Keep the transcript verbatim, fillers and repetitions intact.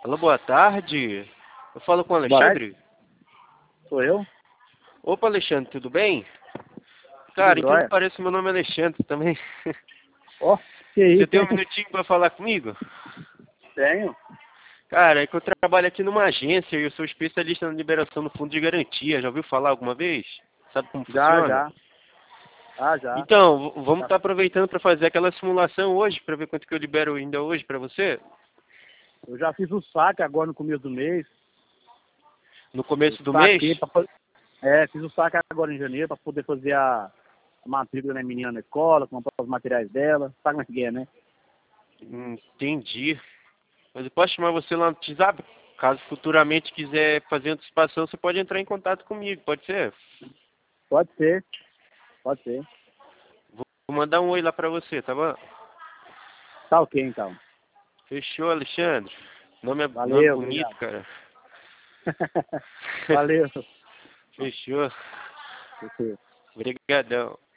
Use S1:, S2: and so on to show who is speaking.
S1: Alô, boa tarde. Eu falo com o
S2: Boa tarde.
S1: Alexandre.
S2: Sou eu?
S1: Opa, Alexandre, tudo bem? Cara,
S2: Tudo
S1: então
S2: jóia?
S1: parece meu nome é Alexandre também.
S2: Ó, que
S1: Você
S2: isso,
S1: tem
S2: hein?
S1: um minutinho pra falar comigo?
S2: Tenho.
S1: Cara, é que eu trabalho aqui numa agência e eu sou especialista na liberação do fundo de garantia. Já ouviu falar alguma vez? Sabe como
S2: Já,
S1: funciona?
S2: já. Ah, já.
S1: Então, v- vamos
S2: Já.
S1: estar aproveitando para fazer aquela simulação hoje, para ver quanto que eu libero ainda hoje para você.
S2: Eu já fiz o saque agora no começo do mês.
S1: No
S2: Eu
S1: começo do mês.
S2: saquei pra fazer... É, fiz o saque agora em janeiro para poder fazer a... a matrícula da menina na escola, comprar os materiais dela. Sabe como é que é, né?
S1: Hum, Entendi. Mas eu posso chamar você lá no WhatsApp? Caso futuramente quiser fazer antecipação, você pode entrar em contato comigo, pode ser?
S2: Pode ser. Pode ser.
S1: Vou vou mandar um oi lá pra você, tá bom?
S2: Tá ok, então.
S1: Fechou, Alexandre. Nome, é, nome
S2: Valeu,
S1: bonito,
S2: obrigado.
S1: cara.
S2: Valeu.
S1: Fechou.
S2: Você.
S1: Obrigadão.